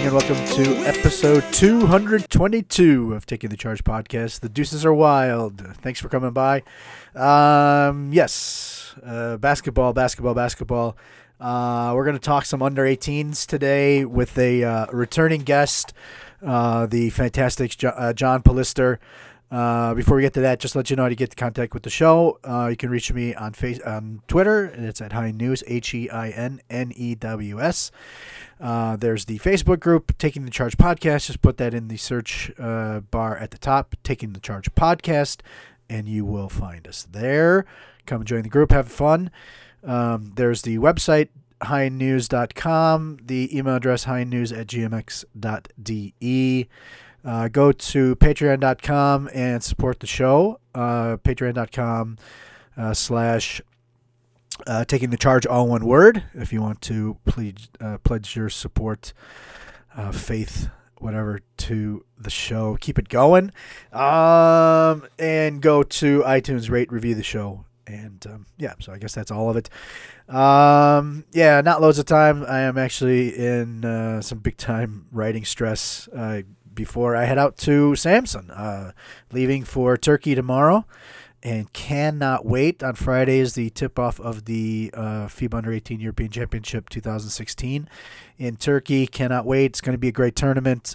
and welcome to episode 222 of Taking the Charge podcast. The Deuces are wild. Thanks for coming by. Basketball. We're going to talk some under 18s today with a returning guest, the fantastic John Polister. Before we get to that, just to let you know how to get in contact with the show. You can reach me on Twitter, and it's at Hein News, HEINNEWS. There's the Facebook group, Taking the Charge Podcast. Just put that in the search bar at the top, Taking the Charge Podcast, and you will find us there. Come join the group, have fun. There's the website, HeinNews.com, the email address, HeinNews@gmx.de. Go to patreon.com and support the show. Patreon.com / Taking the Charge, all one word, if you want to pledge your support, faith, whatever, to the show. Keep it going. And go to iTunes, rate, review the show. And so I guess that's all of it. Not loads of time. I am actually in some big time writing stress before I head out to Samson, leaving for Turkey tomorrow, and cannot wait. On Friday is the tip-off of the FIBA Under 18 European Championship 2016 in Turkey. Cannot wait. It's going to be a great tournament.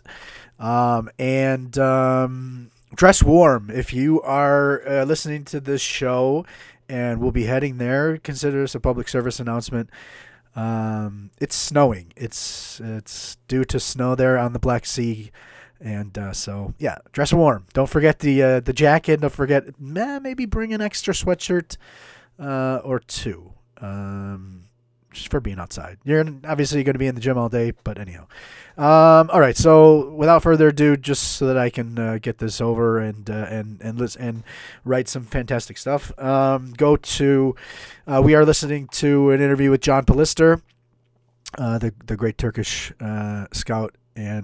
Dress warm. If you are listening to this show and we'll be heading there, consider this a public service announcement. It's snowing. It's due to snow there on the Black Sea. And dress warm. Don't forget the jacket. Don't forget, maybe bring an extra sweatshirt or two, just for being outside. You're obviously going to be in the gym all day, but anyhow. All right. So without further ado, just so that I can get this over and write some fantastic stuff. We are listening to an interview with John Polister, the great Turkish scout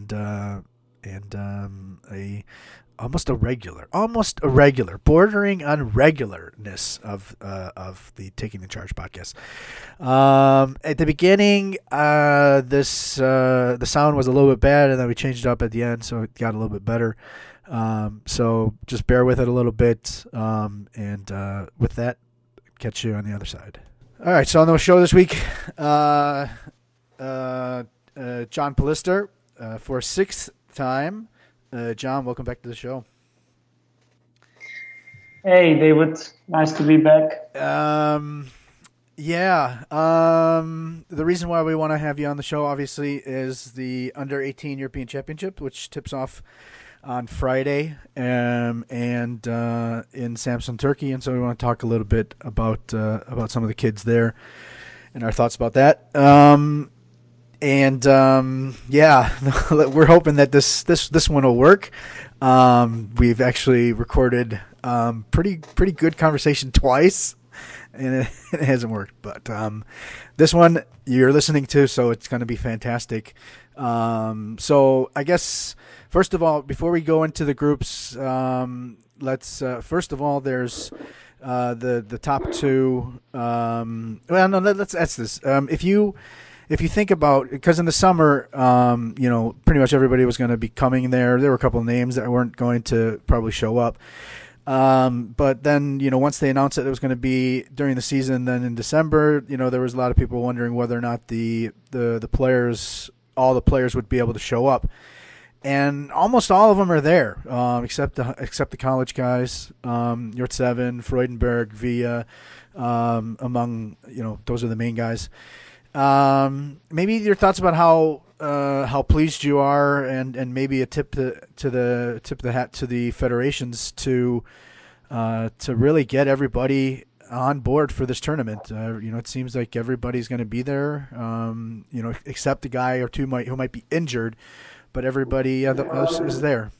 and almost a regular, bordering on regularness of the Taking the Charge podcast. At the beginning, the sound was a little bit bad, and then we changed it up at the end, so it got a little bit better. So just bear with it a little bit, and with that, catch you on the other side. All right, so on the show this week, John Polister, for a sixth time. John, welcome back to the show. Hey, David. Nice to be back. The reason why we want to have you on the show, obviously, is the Under 18 European Championship, which tips off on Friday in Samsun, Turkey. And so we want to talk a little bit about some of the kids there and our thoughts about that. We're hoping that this one will work. We've actually recorded pretty good conversation twice, and it hasn't worked. But this one you're listening to, so it's going to be fantastic. So I guess first of all, before we go into the groups, let's first of all, there's the top two. Let's ask this. If you think about, because in the summer, pretty much everybody was going to be coming there. There were a couple of names that weren't going to probably show up. But then, once they announced that it was going to be during the season, then in December, there was a lot of people wondering whether or not the players, all the players would be able to show up. And almost all of them are there, except the college guys, Yurtseven, Freudenberg, Villa, among, those are the main guys. Maybe your thoughts about how pleased you are, and maybe a tip of the hat to the federations to really get everybody on board for this tournament. It seems like everybody's going to be there. Except a guy or two who might be injured, but everybody else is there.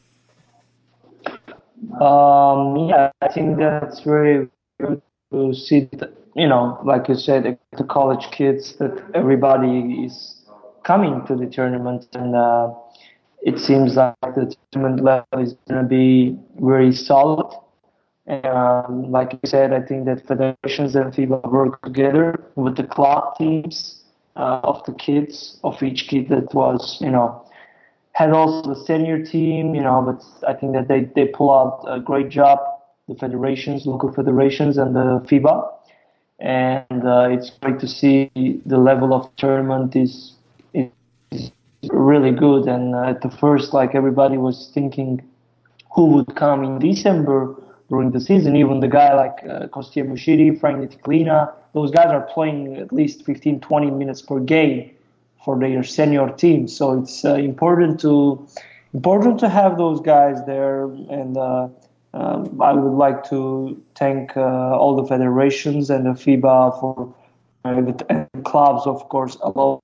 I think that's very good to see that, like you said, the college kids, that everybody is coming to the tournament, and it seems like the tournament level is going to be very solid. And like you said, I think that federations and FIBA work together with the club teams of the kids, of each kid that was, had also the senior team, but I think that they pull out a great job, the federations, local federations, and the FIBA. And it's great to see the level of tournament is really good. And at the first, like everybody was thinking who would come in December during the season. Even the guy like Kostia Mushiri, Frank Nitiklina, those guys are playing at least 15, 20 minutes per game for their senior team. So it's important to have those guys there. And I would like to thank all the federations and the FIBA for the clubs, of course, allowing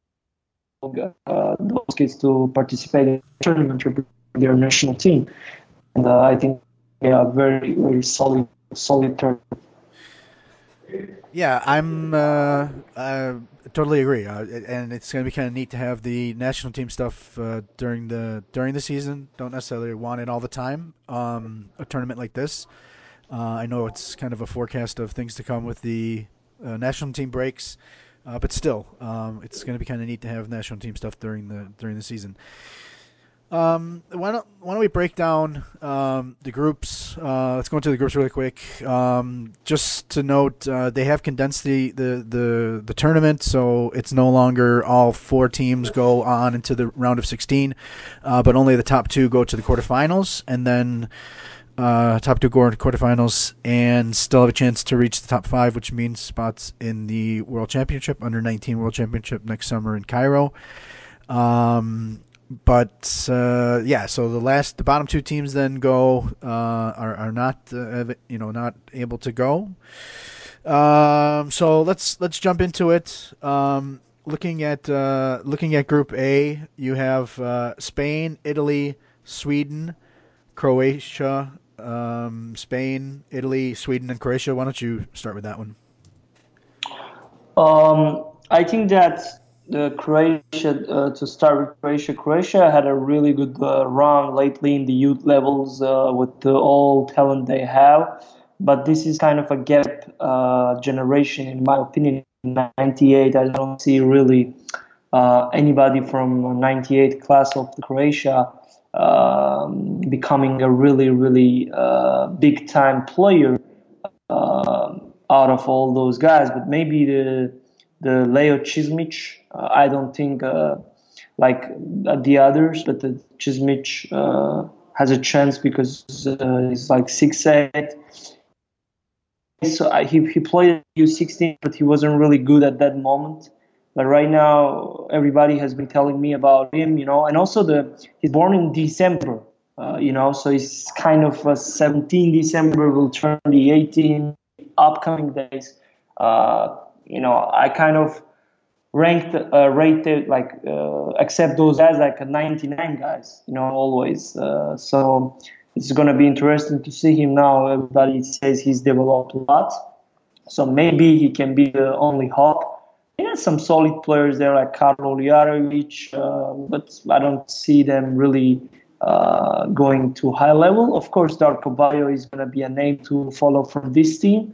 those kids to participate in the tournament, represent their national team. And I think very, very solid tournament. Yeah, I totally agree, and it's going to be kind of neat to have the national team stuff during the season. Don't necessarily want it all the time. A tournament like this, I know it's kind of a forecast of things to come with the national team breaks, but still, it's going to be kind of neat to have national team stuff during the season. Why don't we break down the groups? Let's go into the groups really quick. Just to note, they have condensed the tournament, so it's no longer all 4 teams go on into the round of 16, but only the top 2 go to the quarterfinals, and then top 2 go into quarterfinals and still have a chance to reach the top 5, which means spots in the World Championship, under 19 World Championship next summer in Cairo. But so the bottom 2 teams then go are not not able to go. So let's jump into it. Looking at Group A, you have Spain, Italy, Sweden, Croatia. Spain, Italy, Sweden, and Croatia. Why don't you start with that one? I think that the Croatia, to start with Croatia had a really good run lately in the youth levels with all talent they have. But this is kind of a gap generation, in my opinion. In 98, I don't see really anybody from 98 class of the Croatia becoming a really, really big time player out of all those guys. But maybe the Leo Čizmić, I don't think like the others, but the Čizmić has a chance because he's like 6'8". So he played U16, but he wasn't really good at that moment. But right now, everybody has been telling me about him, and also he's born in December, so he's kind of 17 December will turn the 18 upcoming days. I kind of rated accept those as like a 99 guys, always. So it's going to be interesting to see him now. Everybody says he's developed a lot. So maybe he can be the only hope. He has some solid players there like Karlo Ljarević, but I don't see them really going to high level. Of course, Darko Bayo is going to be a name to follow for this team.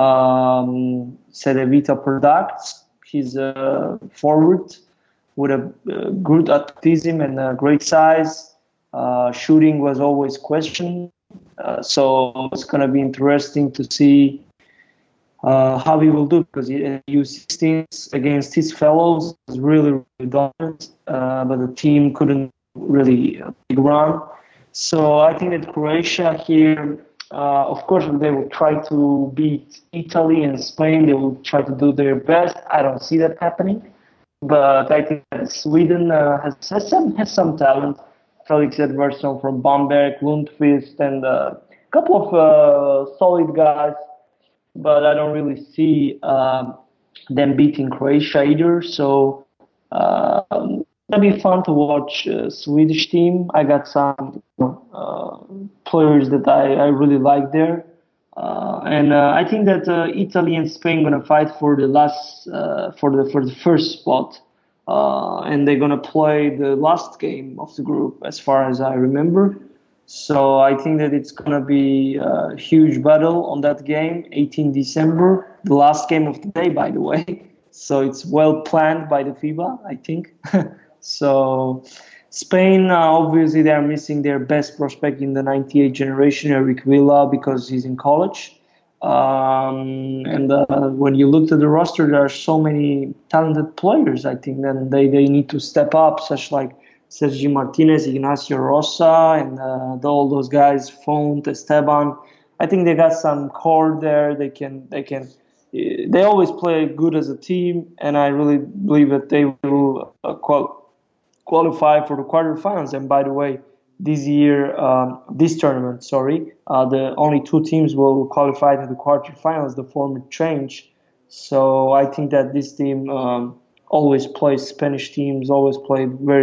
Cedevita products. He's a forward with a good athleticism and a great size. Shooting was always questioned, so it's going to be interesting to see how he will do, because he U16 against his fellows was really, really dominant, but the team couldn't really big run. So I think that Croatia here, of course, they will try to beat Italy and Spain. They will try to do their best. I don't see that happening, but I think that Sweden has some talent. Felix Edvardsson from Bamberg, Lundqvist, and a couple of solid guys. But I don't really see them beating Croatia either. So it'll be fun to watch Swedish team. I got some players that I really like there, and I think that Italy and Spain gonna fight for the last for the first spot, and they're gonna play the last game of the group, as far as I remember. So I think that it's going to be a huge battle on that game, 18 December, the last game of the day, by the way. So it's well planned by the FIBA, I think. So Spain, obviously, they are missing their best prospect in the '98 generation, Eric Villa, because he's in college. And when you look at the roster, there are so many talented players. I think then they need to step up, such like Sergi Martinez, Ignacio Rosa, and all those guys, Font, Esteban. I think they got some core there. They always play good as a team, and I really believe that they will qualify for the quarterfinals. And by the way, this tournament, the only two teams will qualify to the quarterfinals. The format changed, so I think that this team always plays Spanish teams, always play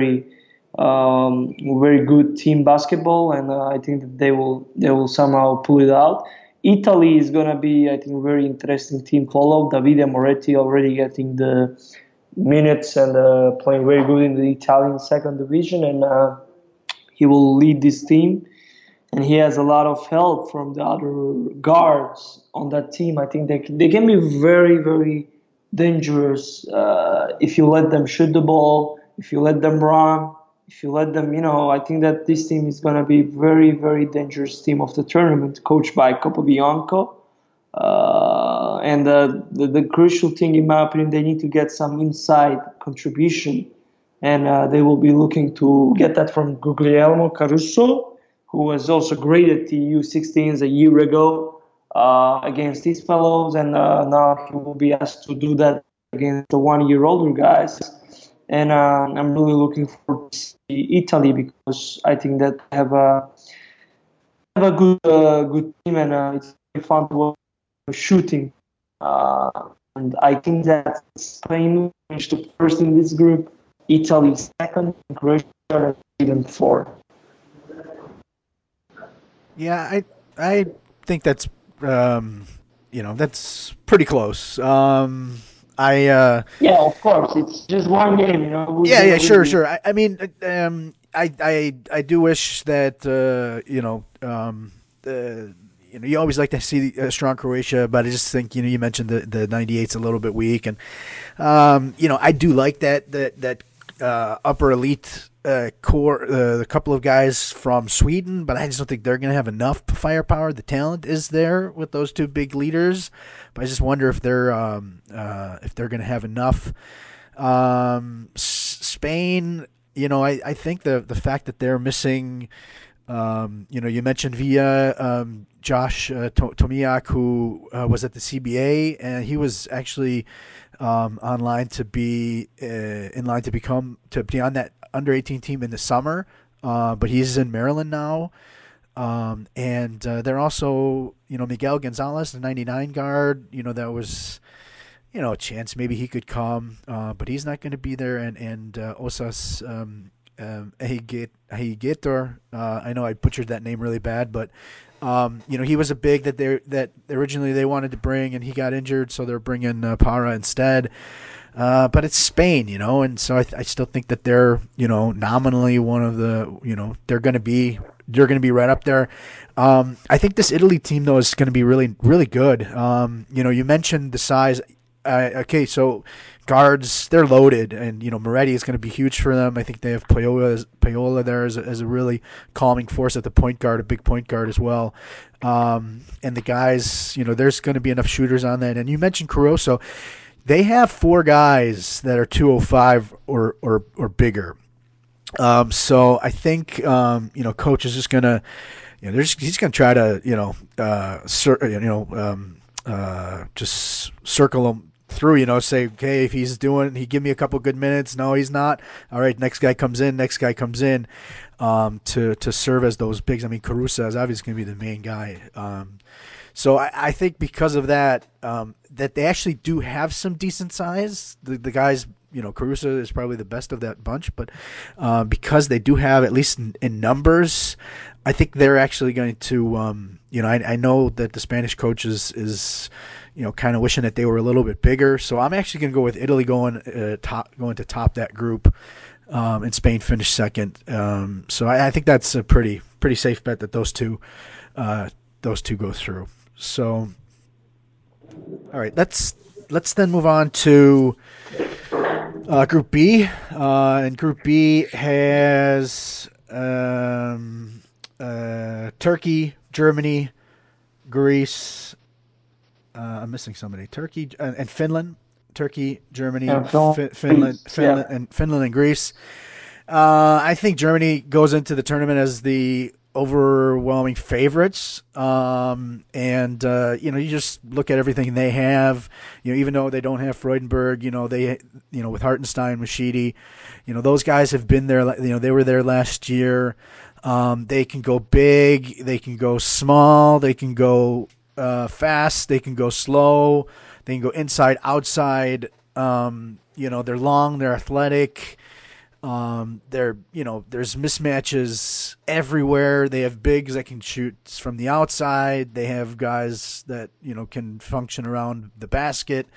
very good team basketball, and I think that they will somehow pull it out. Italy is gonna be, I think, a very interesting team follow. Davide Moretti already getting the minutes and playing very good in the Italian second division, and he will lead this team. And he has a lot of help from the other guards on that team. I think they can be very, very dangerous if you let them shoot the ball, if you let them run, if you let them, I think that this team is going to be very, very dangerous team of the tournament, coached by Capobianco. And the crucial thing, in my opinion, they need to get some inside contribution. And they will be looking to get that from Guglielmo Caruso, who was also great at the U16s a year ago against these fellows. And now he will be asked to do that against the 1 year older guys. And I'm really looking forward to see Italy, because I think that they have a good team, and it's very fun to watch shooting. And I think that Spain finished first in this group, Italy second, and Croatia even fourth. Yeah, I think that's that's pretty close. Yeah, of course, it's just one game, Yeah, sure. I mean, I do wish that you always like to see a strong Croatia, but I just think you mentioned the 98's a little bit weak, and I do like that upper elite core, the couple of guys from Sweden, but I just don't think they're going to have enough firepower. The talent is there with those two big leaders, but I just wonder if they're going to have enough. Spain, I think the fact that they're missing, you mentioned Villa, Josh Tomiak, who was at the CBA, and he was actually online to be in line to be on that under 18 team in the summer, but he's in Maryland now. And they're also, Miguel Gonzalez, the 99 guard. That was, a chance maybe he could come, but he's not going to be there. And Osas Ehigetor, I know I butchered that name really bad, but he was a big that originally they wanted to bring, and he got injured, so they're bringing Para instead. But it's Spain, and so I still think that they're, nominally one of the, they're going to be right up there. I think this Italy team, though, is going to be really, really good. You mentioned the size. Okay, so guards, they're loaded, and Moretti is going to be huge for them. I think they have Paola there as a really calming force at the point guard, a big point guard as well. And the guys, there's going to be enough shooters on that. And you mentioned Caruso. They have 4 guys that are 205 or bigger. So I think coach is just gonna, he's gonna try to just circle them through. Say, okay, if he give me a couple good minutes. No, he's not. All right, next guy comes in. To serve as those bigs. I mean, Caruso is obviously gonna be the main guy. So I think because of that, that they actually do have some decent size. The guys, Caruso is probably the best of that bunch, but because they do have, at least in numbers, I think they're actually going to, I know that the Spanish coach is kind of wishing that they were a little bit bigger. So I'm actually going to go with Italy going to top that group, and Spain finish second. So I think that's a pretty safe bet that those two go through. So, all right, let's then move on to Group B, and Group B has Turkey, Germany, Greece. I'm missing somebody. Turkey and Finland. Turkey, Germany, And from Finland, Greece, yeah. Finland and Greece. I think Germany goes into the tournament as the overwhelming favorites. And you just look at everything they have. Even though they don't have Freudenberg, with Hartenstein, Machidi, those guys have been there. They were there last year. They can go big. They can go small. They can go fast. They can go slow. They can go inside, outside. They're long. They're athletic. There's mismatches everywhere. They have bigs that can shoot from the outside. They have guys that can function around the basket.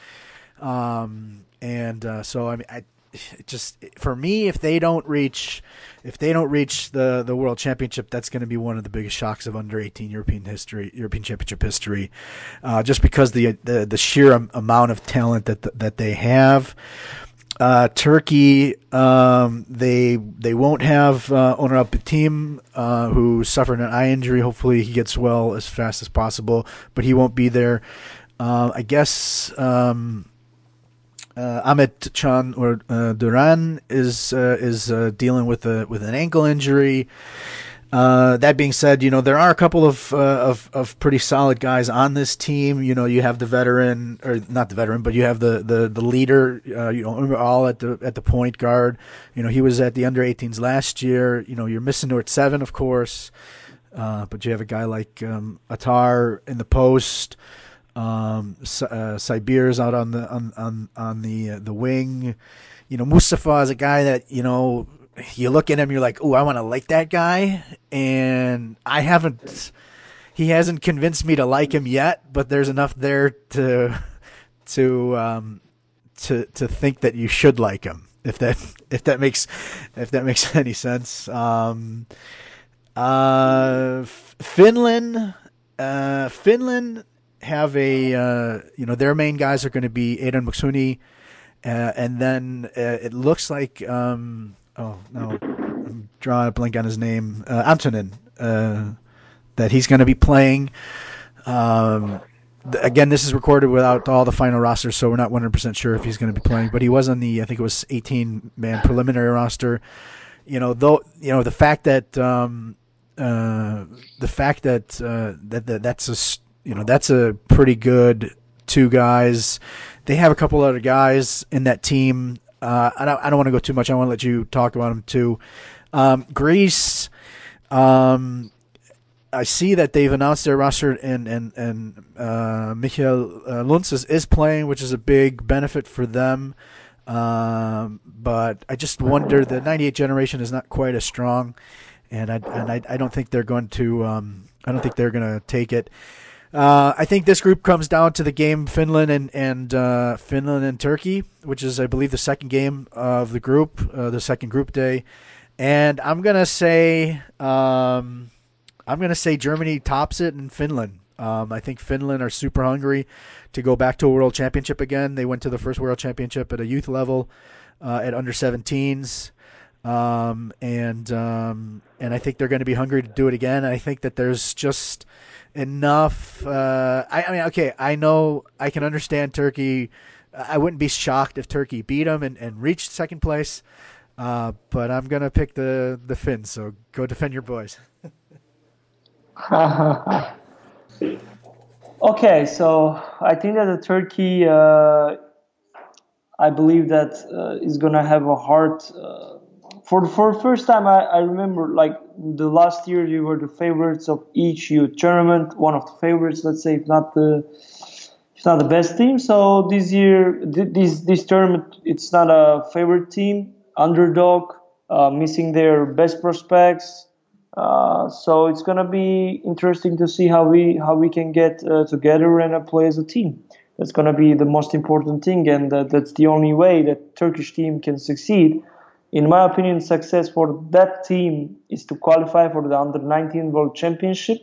So I mean, for me, if they don't reach the World Championship, that's going to be one of the biggest shocks of under 18 European Championship history, just because the sheer amount of talent that they have. Turkey, they won't have Onur Alpteam, who suffered an eye injury. Hopefully he gets well as fast as possible, but he won't be there. I guess Ahmet Can or Duran is dealing with an ankle injury. That being said, there are a couple of pretty solid guys on this team. You have the veteran, or not the veteran, but you have the leader. All at the point guard. He was at the under 18s last year. You're missing Nort 7, of course, but you have a guy like Attar in the post. Sibir's out on the wing. Mustafa is a guy that you look at him, you're like, oh, I want to like that guy, and he hasn't convinced me to like him yet, but there's enough there to think that you should like him, if that makes any sense. Finland have their main guys are going to be Aidan Muksuni, and then it looks like oh no, I'm drawing a blank on his name. Antonin, that he's going to be playing. Again, this is recorded without all the final rosters, so we're not 100% sure if he's going to be playing. But he was on I think it was 18-man preliminary roster. The fact that that's a pretty good two guys. They have a couple other guys in that team. I don't want to go too much. I want to let you talk about them too. Greece, I see that they've announced their roster, and Michael Luntzes is playing, which is a big benefit for them. But I just wonder, the '98 generation is not quite as strong, and I don't think they're going to. I don't think they're going to take it. I think this group comes down to the game Finland and Turkey, which is, I believe, the second game of the group, the second group day, and I'm gonna say Germany tops it in Finland. I think Finland are super hungry to go back to a world championship again. They went to the first world championship at a youth level, at under 17s. And I think they're going to be hungry to do it again. I think that there's just enough. I mean, okay, I know I can understand Turkey. I wouldn't be shocked if Turkey beat them and reached second place. But I'm going to pick the Finns. So go defend your boys. Okay, so I think that the Turkey, I believe that is gonna have a hard. For the first time, I remember, like, the last year you were the favorites of each youth tournament, one of the favorites, let's say, if not the best team. So this year, this tournament, it's not a favorite team, underdog, missing their best prospects. So it's gonna be interesting to see how we can get together and play as a team. That's gonna be the most important thing, and that's the only way that Turkish team can succeed. In my opinion, success for that team is to qualify for the Under-19 World Championship.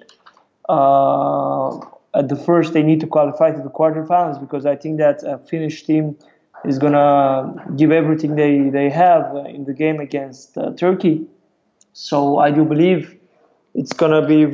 At the first, they need to qualify to the quarterfinals, because I think that a Finnish team is gonna give everything they have in the game against Turkey. So I do believe it's gonna be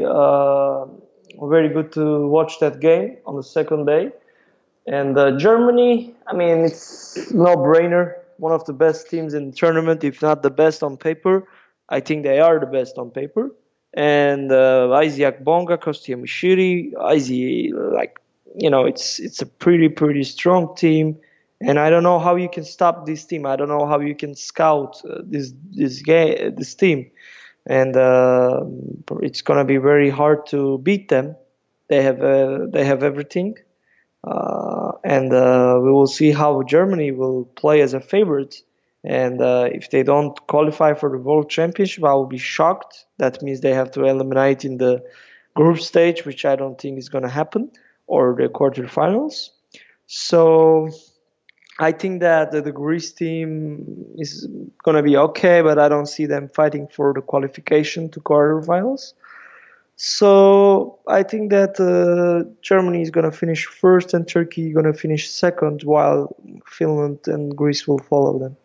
very good to watch that game on the second day. And Germany, I mean, it's no brainer. One of the best teams in the tournament, if not the best on paper. I think they are the best on paper. And Isaac Bonga, Kostia Mishiri, Izzy, like, it's a pretty strong team. And I don't know how you can stop this team. I don't know how you can scout this team. And it's gonna be very hard to beat them. They have everything. And we will see how Germany will play as a favorite. And if they don't qualify for the World Championship, I will be shocked. That means they have to eliminate in the group stage, which I don't think is going to happen, or the quarterfinals. So I think that the Greece team is going to be okay, but I don't see them fighting for the qualification to quarterfinals. So I think that Germany is going to finish first and Turkey going to finish second, while Finland and Greece will follow them.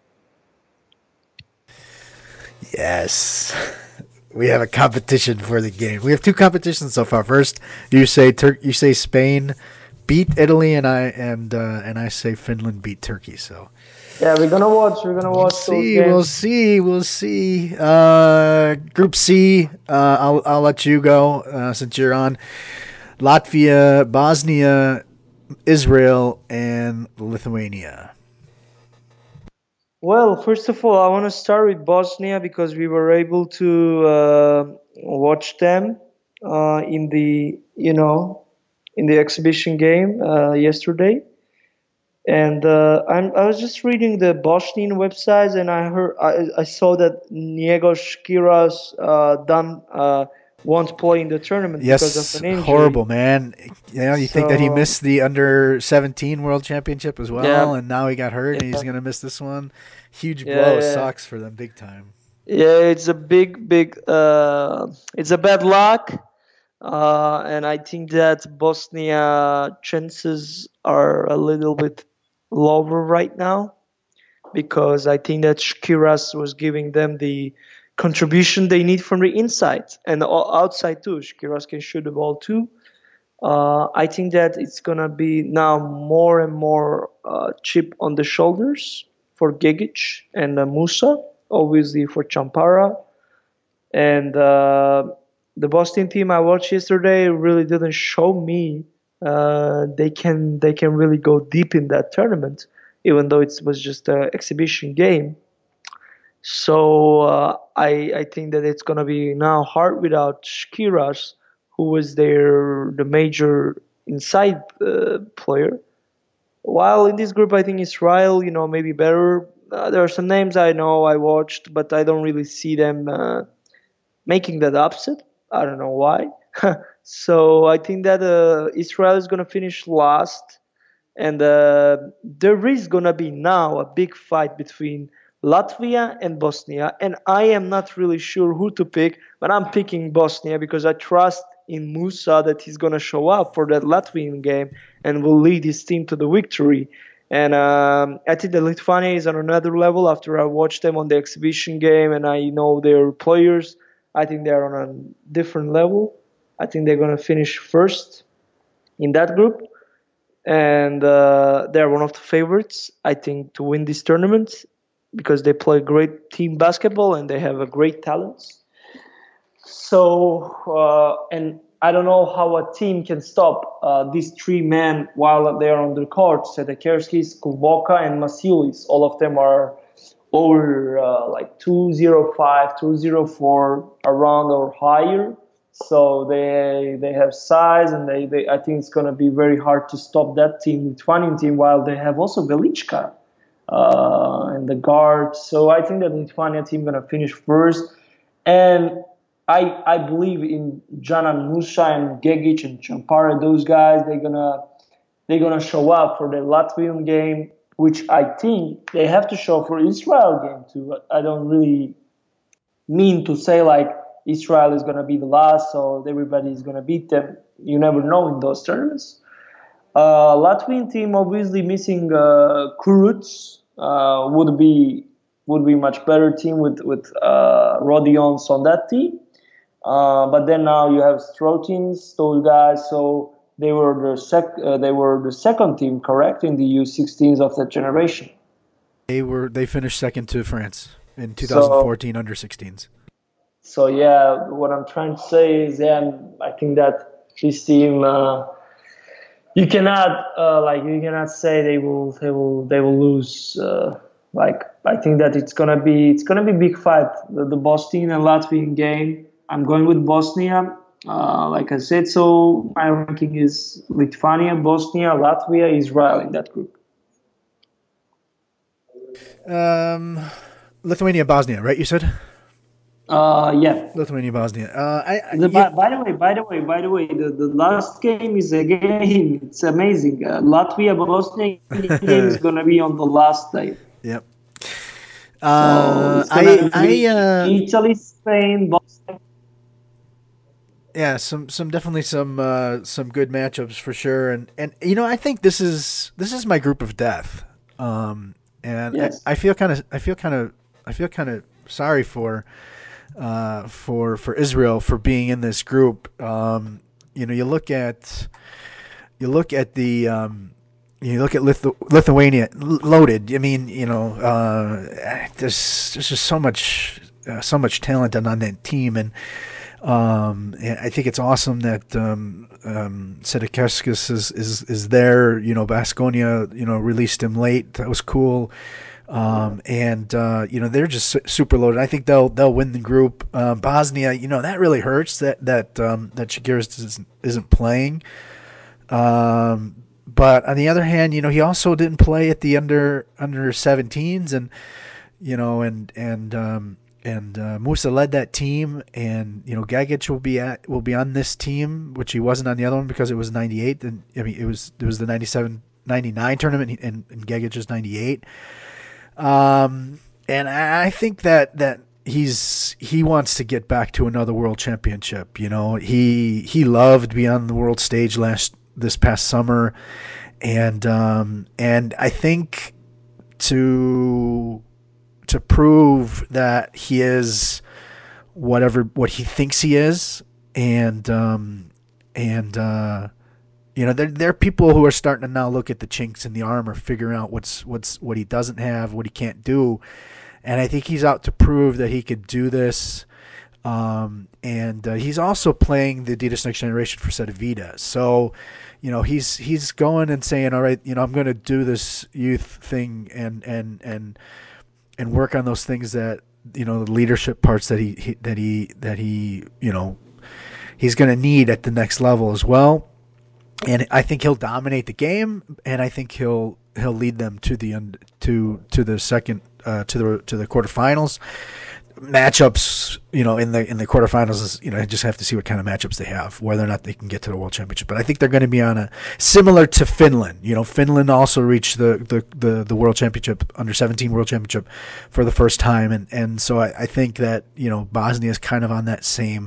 Yes. We have a competition for the game. We have two competitions so far. First, you say you say Spain beat Italy, and I say Finland beat Turkey. So yeah, we're gonna watch. We're gonna watch those games. We'll see. Group C. I'll let you go since you're on. Latvia, Bosnia, Israel, and Lithuania. Well, first of all, I want to start with Bosnia because we were able to watch them in the in the exhibition game yesterday. And I was just reading the Bosnian websites, and I saw that Njegos Kiras done won't play in the tournament because of Yes, an injury. horrible, man. You think that he So missed the under 17 World Championship as well, yeah, and now he got hurt and he's yeah, gonna miss this one. Huge yeah, blow, yeah, sucks for them big time. yeah. It's a big. It's a bad luck, and I think that Bosnia chances are a little bit lower right now, because I think that Shkiras was giving them the contribution they need from the inside and the outside too. Shkiras can shoot the ball too. I think that it's gonna be now more and more chip on the shoulders for Gigic and Musa, obviously for Champara, and the Boston team I watched yesterday really didn't show me they can really go deep in that tournament, even though it was just an exhibition game. So I think that it's gonna be now hard without Shkiras, who was the major inside player. While in this group, I think Israel, maybe better. There are some names I know I watched, but I don't really see them making that upset. I don't know why. So I think that Israel is gonna finish last, and there is gonna be now a big fight between Latvia and Bosnia, and I am not really sure who to pick, but I'm picking Bosnia because I trust in Musa that he's gonna show up for that Latvian game and will lead his team to the victory. And I think that Lithuania is on another level after I watched them on the exhibition game and I know their players. I think they're on a different level. I think they're gonna finish first in that group, and they're one of the favorites, I think, to win this tournament because they play great team basketball and they have a great talents. So, and I don't know how a team can stop these three men while they are on the court. Sedekerskis, Kulboka, and Masiulis. All of them are over like 205, 204 around or higher. So they have size, and they I think it's gonna be very hard to stop that team, Lithuanian team, while they have also Velichka and the guard. So I think that Lithuania team gonna finish first, and I believe in Janan Musa and Gegic and Champara. Those guys they're gonna show up for the Latvian game, which I think they have to show for Israel game too. I don't really mean to say like Israel is gonna be the last, so everybody is gonna beat them. You never know in those tournaments. Latvian team obviously missing Kuruts would be much better team with Rodions on that team. But then now you have Strotins, those guys. So they were the second team, correct, in the U16s of that generation. They finished second to France in So 2014 under 16s. so yeah, what I'm trying to say is, yeah, I think that this team. You cannot say they will lose. Like I think that it's gonna be big fight, the Bosnian and Latvian game. I'm going with Bosnia. Like I said, so my ranking is Lithuania, Bosnia, Latvia, Israel in that group. Um, Lithuania, Bosnia, right? You said Yeah. Lithuania, Bosnia. By the way, the last game is again. It's amazing. Latvia Bosnia game is gonna be on the last day. Yep. So it's I gonna be Italy, Spain, Bosnia. Yeah, some definitely some good matchups for sure, and I think this is my group of death, and Yes. I feel kind of sorry for Israel for being in this group. You look at Lithuania loaded. I mean, there's just so much talent on that team, and I think it's awesome that Sedekeskis is there. Baskonia, released him late. That was cool. And they're just super loaded. I think they'll win the group. Bosnia, that really hurts that Shakiris isn't playing. But on the other hand, he also didn't play at the under 17s, and Musa led that team, and Gagic will be on this team, which he wasn't on the other one because it was 98, and I mean it was the 97-99 tournament, and Gagic is 98. And I think that he wants to get back to another world championship. He loved being on the world stage this past summer, and I think to prove that he is what he thinks he is, and there are people who are starting to now look at the chinks in the armor, figuring out what he doesn't have, what he can't do, and I think he's out to prove that he could do this. And he's also playing the Adidas Next Generation for Cedevita, so he's going and saying, all right, I'm going to do this youth thing and work on those things that the leadership parts that he's going to need at the next level as well. And I think he'll dominate the game, and I think he'll lead them to the second to the quarterfinals. Matchups, in the quarterfinals is, I just have to see what kind of matchups they have, whether or not they can get to the World Championship. But I think they're going to be on a similar to Finland. Finland also reached the World Championship, under 17 World Championship, for the first time, and so I think that Bosnia is kind of on that same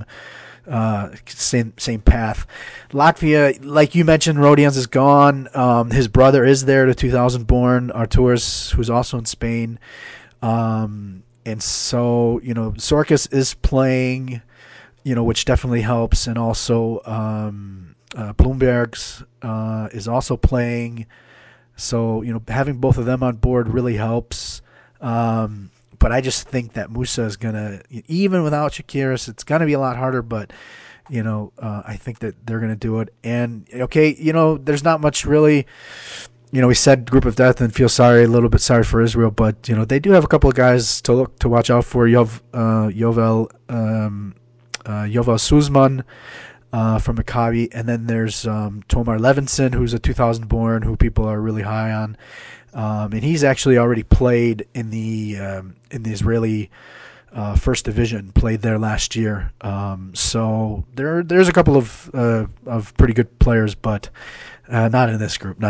path. Latvia, like you mentioned, Rodions is gone. His brother is there, the 2000 born Arturas, who's also in Spain. And so, Sorkas is playing, which definitely helps. And also, Bloomberg's is also playing. So, having both of them on board really helps. But I just think that Musa is going to, even without Shakiris, it's going to be a lot harder. But, I think that they're going to do it. And, okay, there's not much really. We said group of death and feel a little bit sorry for Israel, but they do have a couple of guys to watch out for. Yovel Suzman from Maccabi, and then there's Tomar Levinson, who's a 2000 born, who people are really high on, and he's actually already played in the Israeli first division, played there last year. So there's a couple of pretty good players, but not in this group.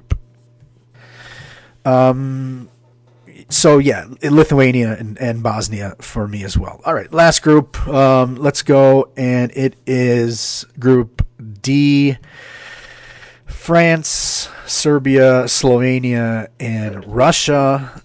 So yeah, Lithuania and Bosnia for me as well. All right, last group. Let's go, and it is Group D. France, Serbia, Slovenia, and Russia.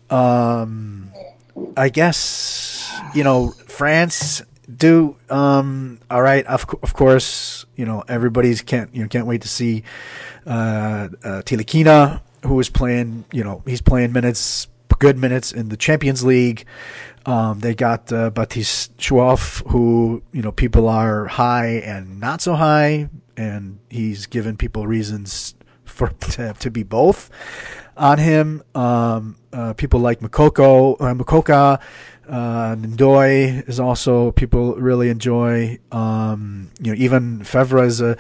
I guess France do all right. Of course, everybody's can't wait to see Tilikina, who is playing. He's playing good minutes in the Champions League. They got Baptiste Chouaf, who people are high and not so high, and he's given people reasons to be both on him. People like Mokoka, Ndoye is also people really enjoy. Even Fevre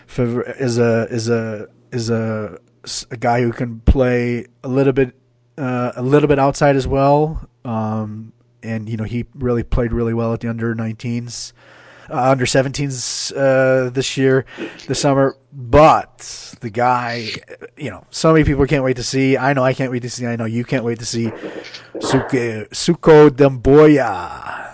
is a guy who can play a little bit outside as well. And he really played really well at the under 19s, under 17s this summer. But the guy, so many people can't wait to see. I know I can't wait to see. I know you can't wait to see Suko Demboya.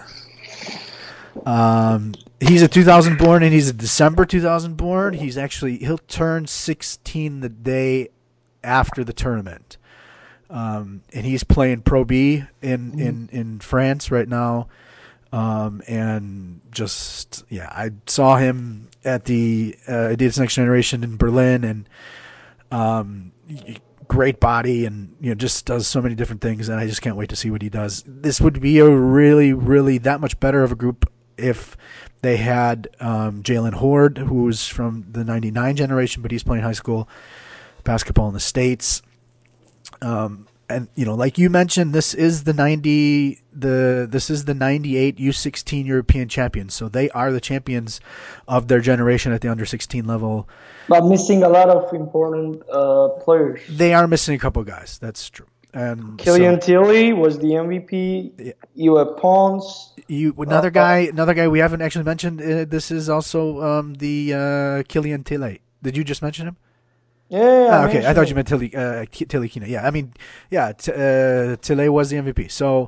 He's a 2000 born, and he's a December 2000 born. He'll turn 16 the day after the tournament. And he's playing Pro B in France right now. And just, I saw him at the Adidas Next Generation in Berlin, and great body, and just does so many different things, and I just can't wait to see what he does. This would be a really, really that much better of a group if they had Jalen Horde, who's from the 99 generation, but he's playing high school basketball in the States. And like you mentioned, this is the 98 U16 European champions. So they are the champions of their generation at the under 16 level. But missing a lot of important players. They are missing a couple of guys. That's true. And Killian Tilly was the MVP. Yeah. You have Pons. Another guy we haven't actually mentioned. This is also the Killian Tilly. Did you just mention him? Yeah. Okay. I thought you meant Tilikina. Yeah. I mean, Tile was the MVP. So,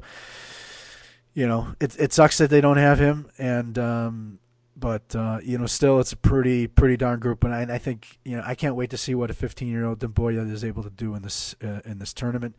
it sucks that they don't have him, and but still, it's a pretty darn group, and I think I can't wait to see what a 15-year-old Demboya is able to do in this tournament.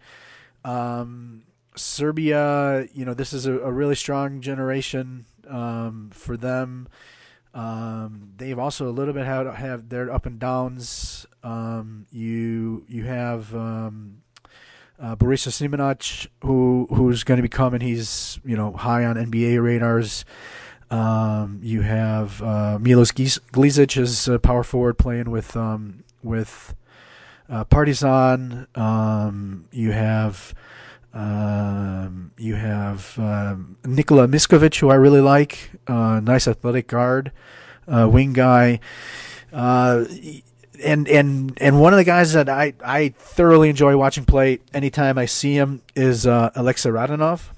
Serbia, this is a really strong generation for them. They've also a little bit have their up and downs. You have Borisa Simonic, who's going to be coming. He's high on NBA radars. You have Milos Glizic is a power forward playing with Partizan. You have Nikola Miskovic, who I really like. Nice athletic guard, wing guy. And one of the guys that I thoroughly enjoy watching play anytime I see him is Alexei Radanov.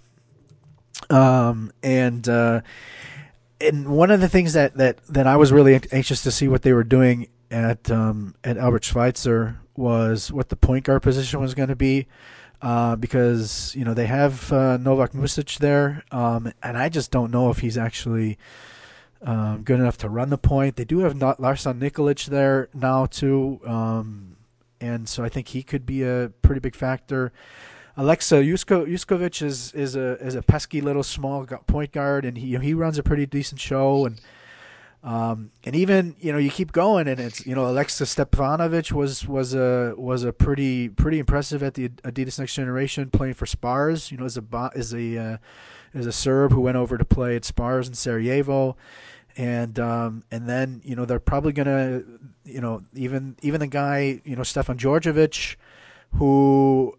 And one of the things that I was really anxious to see what they were doing at Albert Schweitzer was what the point guard position was going to be. Because they have Novak Music there, and I just don't know if he's actually good enough to run the point. They do have Larsan Nikolic there now too, and so I think he could be a pretty big factor. Alexa Juskovic is a pesky little small point guard, and he runs a pretty decent show, and even you keep going, and it's Alexa Stepanovic was a pretty impressive at the Adidas Next Generation, playing for Spars. Is a Serb who went over to play at Spars in Sarajevo, and then they're probably gonna even the guy Stefan Djordjevic, who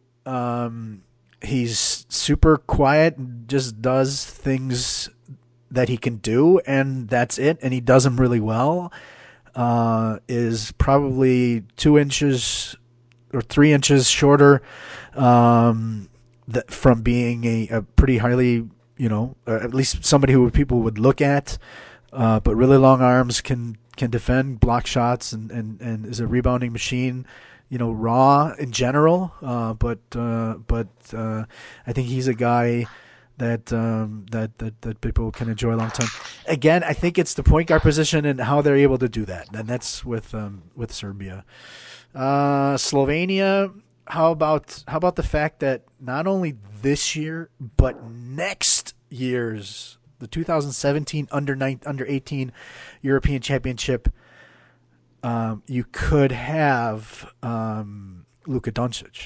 he's super quiet and just does things that he can do, and that's it, and he does them really well, is probably 2 inches or 3 inches shorter from being a pretty highly, at least somebody who people would look at, but really long arms, can defend, block shots, and is a rebounding machine, raw in general, but I think he's a guy that people can enjoy long term. Again, I think it's the point guard position and how they're able to do that, and that's with Serbia. Slovenia. How about the fact that not only this year but next year's the 2017 under 18 European Championship, you could have Luka Doncic.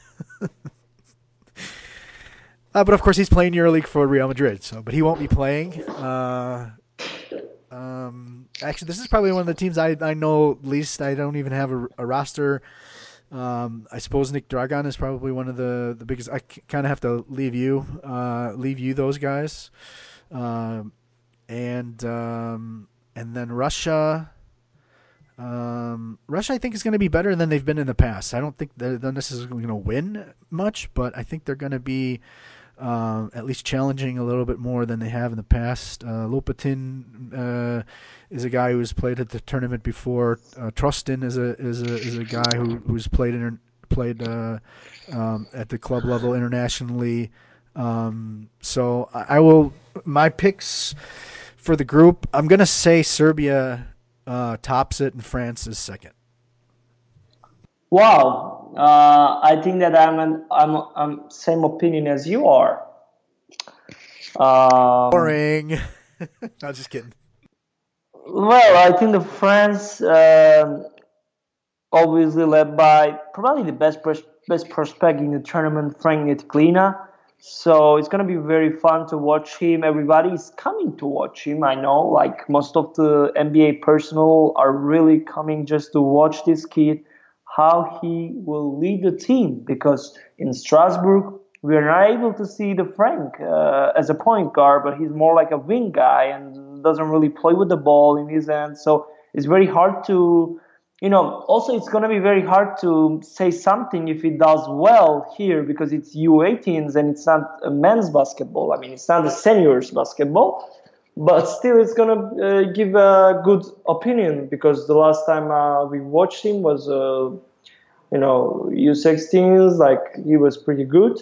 But of course, he's playing EuroLeague for Real Madrid, but he won't be playing. Actually, this is probably one of the teams I know least. I don't even have a roster. I suppose Nick Dragan is probably one of the biggest. I kind of have to leave you those guys, and then Russia. Russia, I think, is going to be better than they've been in the past. I don't think they're necessarily going to win much, but I think they're going to be at least challenging a little bit more than they have in the past. Lopatin is a guy who's played at the tournament before. Trustin is a guy who's played at the club level internationally. So I will my picks for the group. I'm going to say Serbia tops it and France is second. Wow, I think that I'm same opinion as you are. Boring. No, just kidding. Well, I think the France, obviously led by probably the best prospect in the tournament, Frank Ntilikina. So it's gonna be very fun to watch him. Everybody is coming to watch him. I know, like most of the NBA personnel are really coming just to watch this kid, how he will lead the team. Because in Strasbourg, we are not able to see the Frank as a point guard, but he's more like a wing guy and doesn't really play with the ball in his hand. So it's very hard to, also it's going to be very hard to say something if he does well here because it's U18s and it's not a men's basketball. I mean, it's not a seniors basketball, but still it's going to give a good opinion because the last time we watched him was, U16s, like he was pretty good.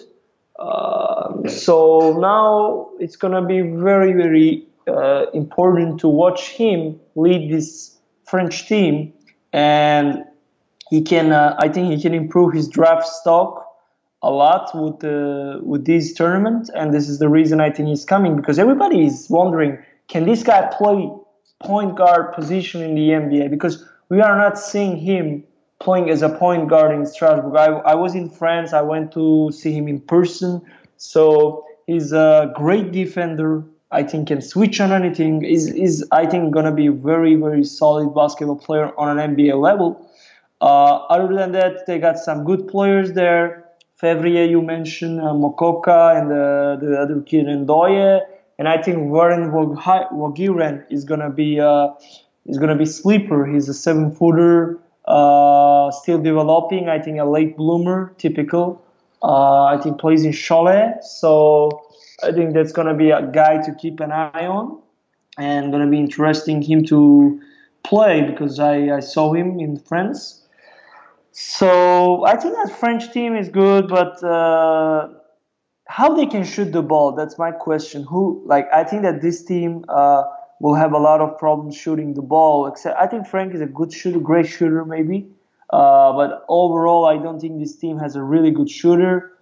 So now it's going to be very, very important to watch him lead this French team, and he can. I think he can improve his draft stock a lot with this tournament, and this is the reason I think he's coming because everybody is wondering, can this guy play point guard position in the NBA? Because we are not seeing him playing as a point guard in Strasbourg. I was in France. I went to see him in person. So he's a great defender. I think can switch on anything. Is I think going to be a very, very solid basketball player on an NBA level. Other than that, they got some good players there. Fevrier, you mentioned, Mokoka, and the other kid, Ndoye. And I think Warren Wagiren is going to be sleeper. He's a 7-footer. Still developing. I think a late bloomer, typical. I think plays in Cholet, so I think that's gonna be a guy to keep an eye on, and gonna be interesting him to play because I saw him in France. So I think that French team is good, but how they can shoot the ball? That's my question. I think that this team will have a lot of problems shooting the ball. Except I think Frank is a good shooter, great shooter maybe. But overall, I don't think this team has a really good shooter.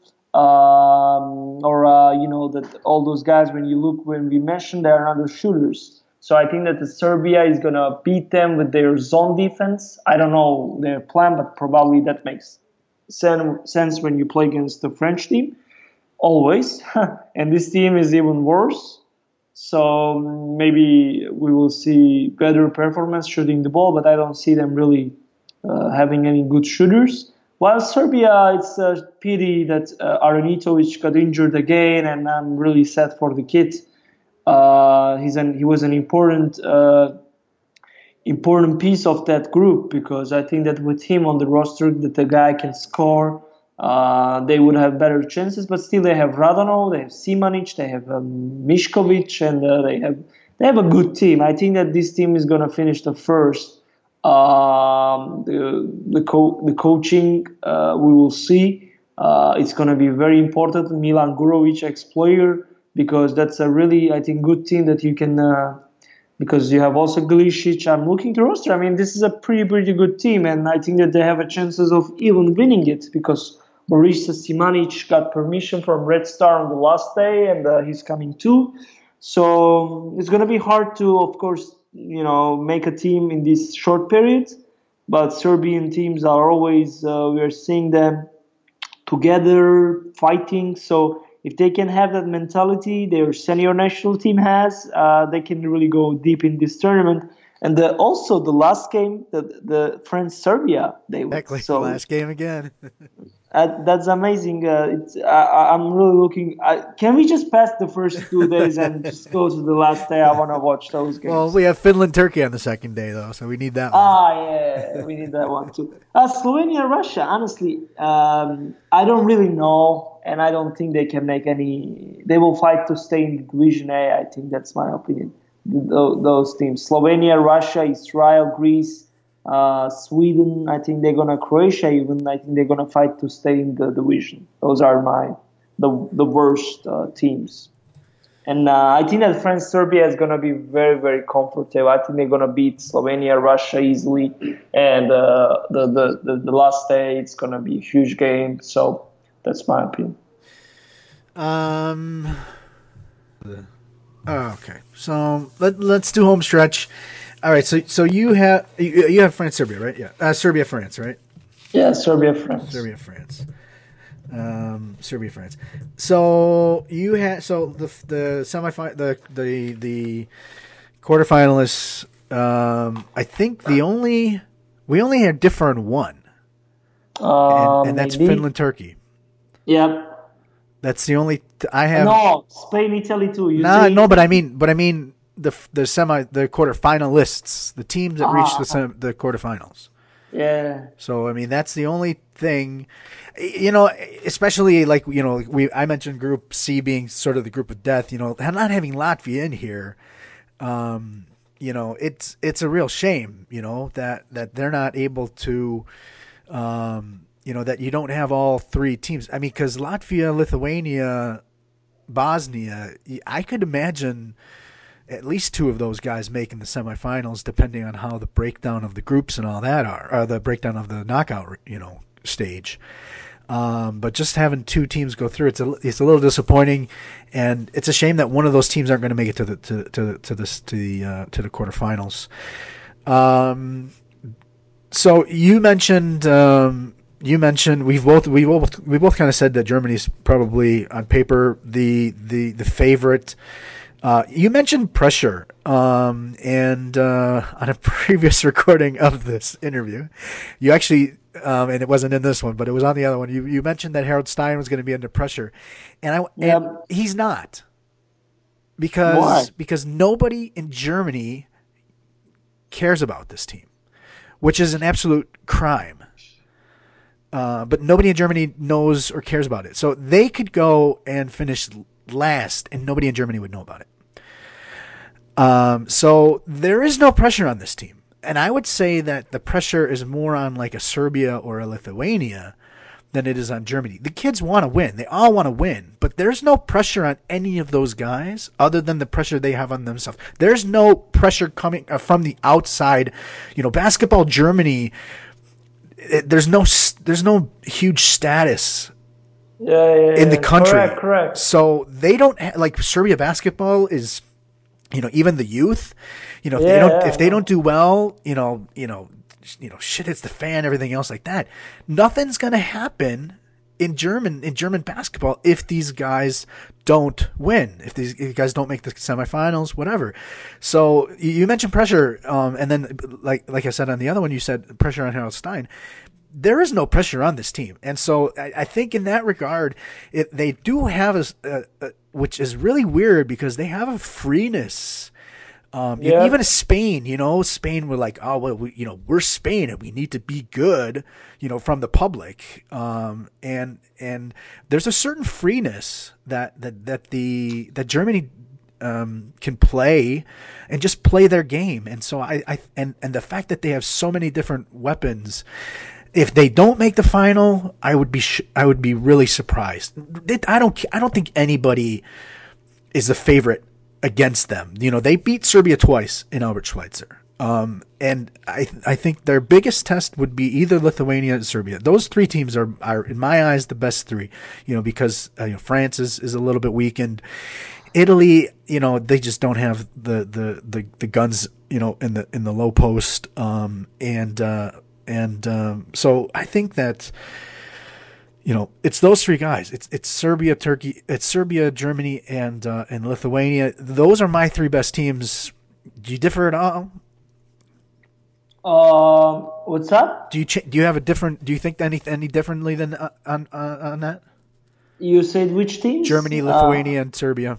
That all those guys, when we mentioned, they are not the shooters. So I think that the Serbia is going to beat them with their zone defense. I don't know their plan, but probably that makes sense when you play against the French team. Always. And this team is even worse. So maybe we will see better performance shooting the ball, but I don't see them really having any good shooters. While Serbia, it's a pity that Aranitovic got injured again, and I'm really sad for the kid. He was an important piece of that group because I think that with him on the roster, that the guy can score. They would have better chances, but still they have Radonov, they have Simanic, they have Mišković, and they have a good team. I think that this team is going to finish the first. The coaching we will see. It's going to be very important. Milan Gurovic, ex-player, because that's a really, I think, good team that you can. Because you have also Glicic. I'm looking to roster. I mean, this is a pretty good team, and I think that they have a chances of even winning it because Borisa Simanic got permission from Red Star on the last day, and he's coming too. So it's going to be hard to, of course, make a team in this short period. But Serbian teams are always, we are seeing them together fighting. So if they can have that mentality their senior national team has, they can really go deep in this tournament. And also the last game, the France-Serbia, they won. Exactly, So last game again. that's amazing. I'm really looking. Can we just pass the first 2 days and just go to the last day? I want to watch those games. Well, we have Finland, Turkey on the second day, though, so we need that one. Yeah, we need that one too. Slovenia, Russia. Honestly, I don't really know, and I don't think they can make any. They will fight to stay in Division A. I think that's my opinion. Those teams: Slovenia, Russia, Israel, Greece, Sweden. I think they're gonna Croatia. Even I think they're gonna fight to stay in the division. Those are the worst teams. And I think that France Serbia is going to be very comfortable. I think they're going to beat Slovenia, Russia easily, and the last day it's going to be a huge game. So that's my opinion. Okay, so let's do home stretch. All right, so you have France Serbia, right? Yeah, Serbia France, right? Yeah, Serbia France. Serbia France. Serbia, France. So you had the semifinal, the quarterfinalists. I think we only had different one, and that's maybe. Finland, Turkey. Yep. That's the only I have. No, Spain, Italy too. No, but I mean the quarterfinalists, the teams that reached the quarterfinals. Yeah. So I mean that's the only thing, especially like I mentioned Group C being sort of the group of death. Not having Latvia in here, it's a real shame. That they're not able to, that you don't have all three teams. I mean, because Latvia, Lithuania, Bosnia, I could imagine at least two of those guys making the semifinals, depending on how the breakdown of the groups and all that are, or the breakdown of the knockout, stage. But just having two teams go through, it's a little disappointing, and it's a shame that one of those teams aren't going to make it to the quarterfinals. So you mentioned we both kind of said that Germany's probably on paper the favorite. You mentioned pressure, and on a previous recording of this interview, you actually, and it wasn't in this one, but it was on the other one. You mentioned that Harold Stein was going to be under pressure, and he's not, because nobody in Germany cares about this team, which is an absolute crime. But nobody in Germany knows or cares about it, so they could go and finish last, and nobody in Germany would know about it. So there is no pressure on this team. And I would say that the pressure is more on like a Serbia or a Lithuania than it is on Germany. The kids want to win. They all want to win. But there's no pressure on any of those guys other than the pressure they have on themselves. There's no pressure coming from the outside. Basketball Germany, there's no huge status in the country. Correct. So they don't like Serbia basketball is, even the youth, if they don't do well, shit hits the fan, everything else like that. Nothing's going to happen in German basketball if these guys don't win, if these guys don't make the semifinals, whatever. So you mentioned pressure, and then like I said on the other one, you said pressure on Harold Stein. There is no pressure on this team. And so I think in that regard, they do have which is really weird because they have a freeness. Even Spain, Spain were like, oh, well, we're Spain and we need to be good, from the public. And there's a certain freeness that Germany can play and just play their game. And so and the fact that they have so many different weapons, if they don't make the final, I would be really surprised. I don't think anybody is a favorite against them. You know, they beat Serbia twice in Albert Schweitzer. And I think their biggest test would be either Lithuania or Serbia. Those three teams are in my eyes the best three. You know, because France is a little bit weakened. Italy, you know, they just don't have the guns, you know, in the low post. So I think that, you know, it's those three guys. It's Serbia, Turkey, it's Serbia, Germany, and Lithuania. Those are my three best teams. Do you differ at all? What's up? Do you have a different? Do you think any differently than on that? You said which teams? Germany, Lithuania, and Serbia.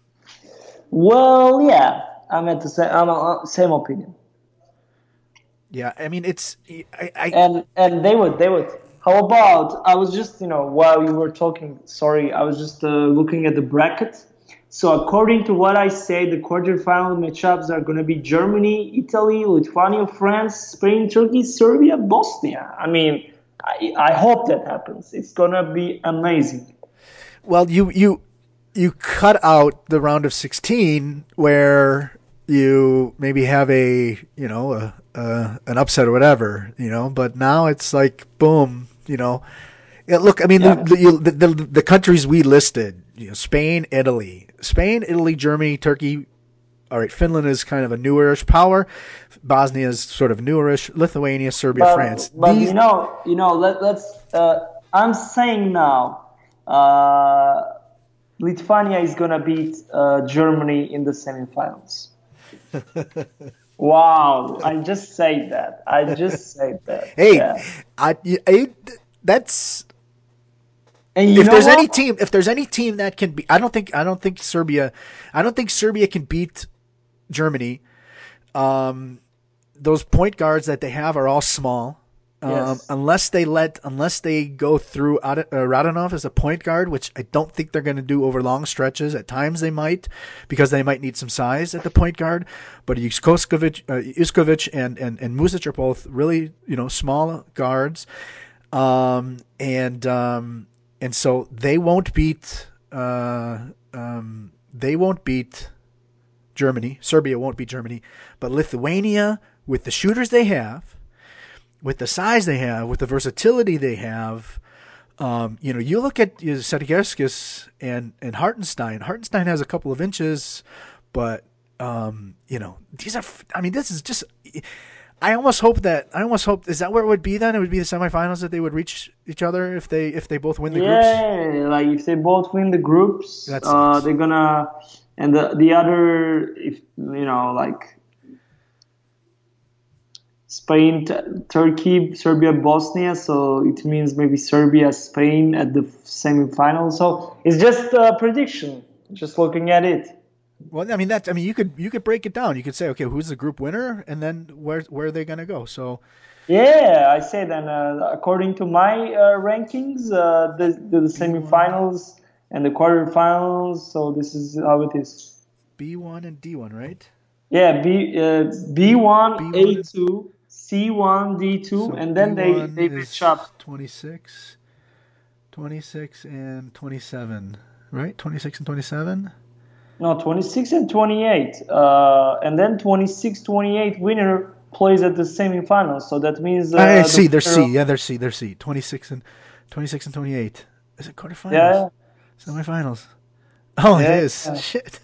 Well, yeah, I'm at the same opinion. Yeah, I mean it's and they would. How about I was just while you were talking. Sorry, I was just looking at the bracket. So according to what I say, the quarterfinal matchups are going to be Germany, Italy, Lithuania, France, Spain, Turkey, Serbia, Bosnia. I mean, I hope that happens. It's going to be amazing. Well, you cut out the round of 16 where you maybe have an upset or whatever, but now it's like boom, look, I mean, yeah. the countries we listed, Spain, Italy, Germany, Turkey. All right, Finland is kind of a newerish power. Bosnia is sort of newerish. Lithuania, Serbia, France. But let's. I'm saying now, Lithuania is gonna beat Germany in the semifinals. Wow! I just said that. Hey, yeah. That's. And if there's any team that can be, I don't think Serbia can beat Germany. Those point guards that they have are all small. Yes. Unless they go through Radonov as a point guard, which I don't think they're going to do over long stretches. At times they might, because they might need some size at the point guard. But Juskovic and Muzic are both really small guards, and so they won't beat Germany. Serbia won't beat Germany, but Lithuania, with the shooters they have, with the size they have, with the versatility they have, you look at Setigerskis and Hartenstein. Hartenstein has a couple of inches, but these are. I mean, this is just. I almost hope. Is that where it would be then? It would be the semifinals that they would reach each other if they both win the groups. Yeah, like if they both win the groups, they're gonna, and the other, if like Spain, Turkey, Serbia, Bosnia. So it means maybe Serbia, Spain at the semifinals. So it's just a prediction. Just looking at it. Well, I mean you could break it down. You could say, okay, who's the group winner, and then where are they going to go? So, yeah, I said, and according to my rankings, the semifinals and the quarterfinals. So this is how it is. B1 and D1, right? Yeah, B1, A2, C1, D2, so and then they match up 26, and 27, right? 26 and 27. No, 26 and 28. And then 26-28 winner plays at the semifinals. So that means they're C. Yeah, they're C. 26 and 28. Is it quarterfinals? Yeah. Semifinals. Oh, yeah, it is. Yeah. Shit.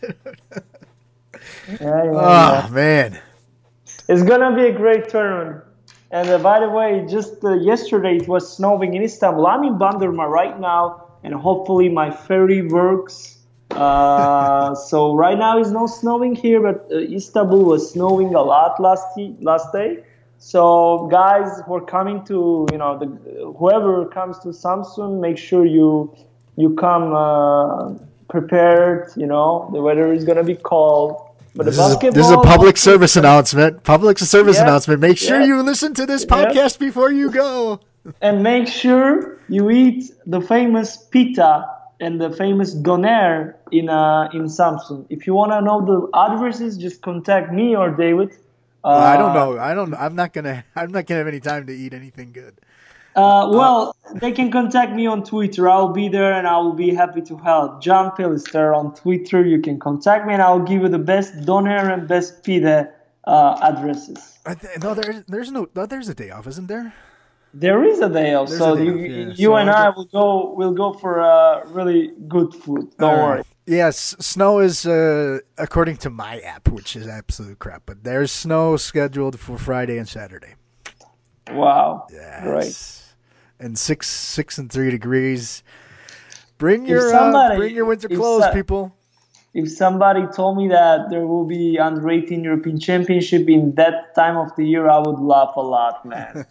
Yeah. Man. It's gonna be a great tournament. And by the way, just yesterday it was snowing in Istanbul. I'm in Bandırma right now, and hopefully my ferry works. So right now it's not snowing here, but Istanbul was snowing a lot last day. So guys who are coming to, whoever comes to Samsun, make sure you come prepared. The weather is gonna be cold. But this is a public service announcement. Announcement. Make sure you listen to this podcast before you go. And make sure you eat the famous pita and the famous doner in Samsun. If you want to know the addresses, just contact me or David. I don't know. I'm not gonna have any time to eat anything good. Well, they can contact me on Twitter. I'll be there and I will be happy to help. John Philister on Twitter. You can contact me and I'll give you the best doner and best pide addresses. No, there's a day off, isn't there? There is a day off, There's so a day you, off, yeah. you So and I'll I go. will go for really good food. Don't All worry. right. Yes, snow is according to my app, which is absolute crap. But there's snow scheduled for Friday and Saturday. Wow, great. Yes, and 6 and 3 degrees. If somebody, Bring your winter if clothes, so- people. if somebody told me that there will be under 18 European Championship in that time of the year, I would laugh a lot, man.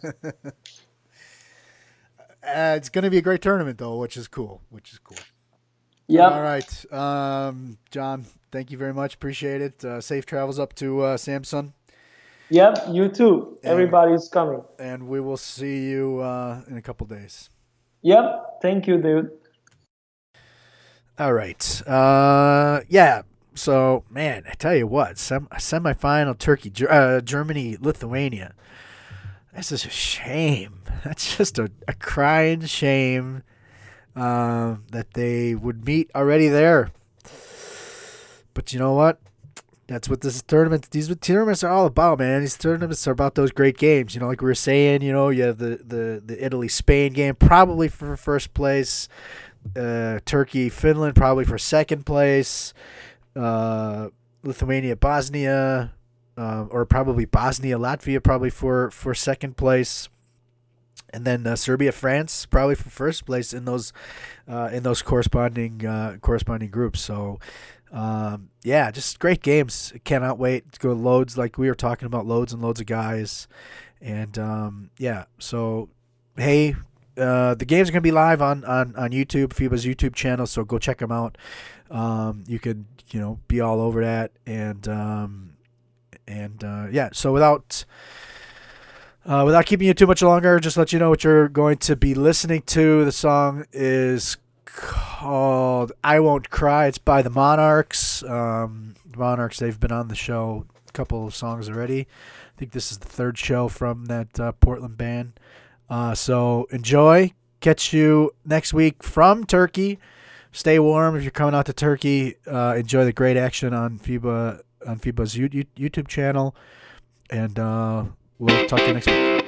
It's going to be a great tournament, though, which is cool. Yep. All right, John. Thank you very much. Appreciate it. Safe travels up to Samsung, Yep, you too. Everybody's coming. and we will see you in a couple days. Yep, thank you, dude. All right. Yeah. So, man, I tell you what, semifinal Turkey, Germany, Lithuania. This is a shame. That's just a crying shame that they would meet already there. But you know what? That's what these tournaments are all about, man. These tournaments are about those great games. You know, like we were saying, you have the Italy-Spain game, probably for first place. Turkey, Finland, probably for second place. Lithuania, Bosnia, or probably Bosnia, Latvia, probably for second place. And then Serbia, France, probably for first place in those corresponding groups. So, yeah, just great games. Cannot wait to go loads, like we were talking about, loads and loads of guys. And yeah, so hey, the games are gonna be live on YouTube, FIBA's YouTube channel. So go check them out. You could be all over that. And yeah, so without keeping you too much longer, just let you know what you're going to be listening to. The song is called "I Won't Cry." It's by the Monarchs. The Monarchs, they've been on the show a couple of songs already. I think this is the third show from that Portland band. So enjoy. Catch you next week from Turkey. Stay warm if you're coming out to Turkey. Enjoy the great action on FIBA's YouTube channel. And we'll talk to you next week.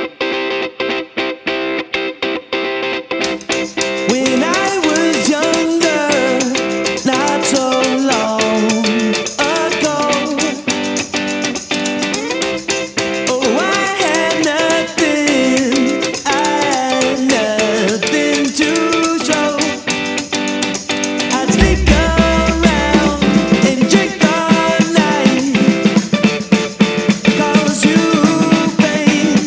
When I was younger, not so long ago, oh, I had nothing to show. I'd sneak around and drink all night, 'cause you, babe,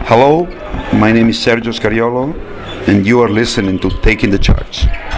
Hello, my name is Sergio Scariolo, and you are listening to Taking the Charge.